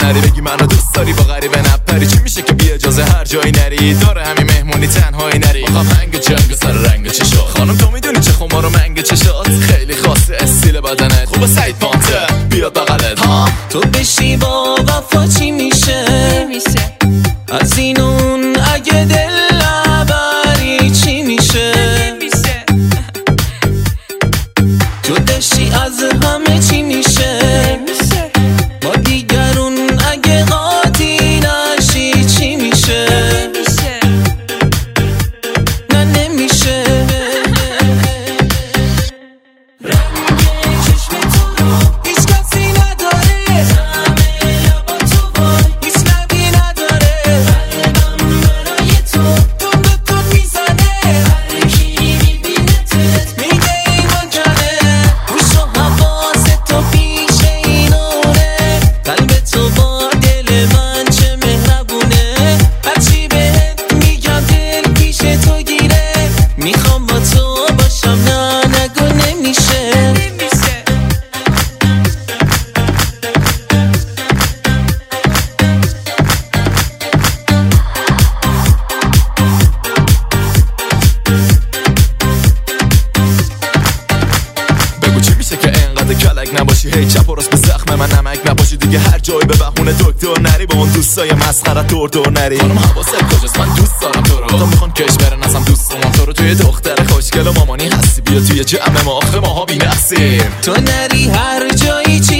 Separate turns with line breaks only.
نری بگی منو دوست داری با غریبه نپری. چی میشه که بی اجازه هر جایی نری؟ داره همین مهمونی تنهایی نری. میخوام هنگ جنگ سر رنگ چشات. خانم تو میدونی چه خمار و منگ چشات خیلی خاصه استیل بدنت خوبه. سعید پانته بیاد بغلت ها.
تو بشی با وفا چی میشه؟ از این اون اگه دل نبری چی میشه؟ جداشی از همه چی میشه؟ با دیگرون اگه قاطی نشی چی میشه؟ نه نمیشه. رنگ چشم تو رو هیچ کسی نداره. همه لبا تو وای هیچ لبی نداره. قلبم برای تو تون تون میزنه. هر کی میبینتت میگه این منجره. گوش و حواست تو پیش اینونه. قلب تو با دل من چه مهربونه. هرچی بهت میگم دل پیش تو گیره. میخوام با تو باشم نه نگو نمیشه.
بگو چی میشه که اینقدر کلک نباشی؟ هی چپ و راست به زخم من نمک نباشی. دیگه هر جایی به بهونه دکتر نری. با اون دوستای مسخره دور نری. خانم حواست کجاست؟ من دوست دارم تو رو. تا میخوان کش برن ازم دوست دارم تو رو. توی دختر خوشگل و مامانی هستی. بیا توی جمع ما آخه ماها بی‌نقصیم.
تو نری هر جایی چی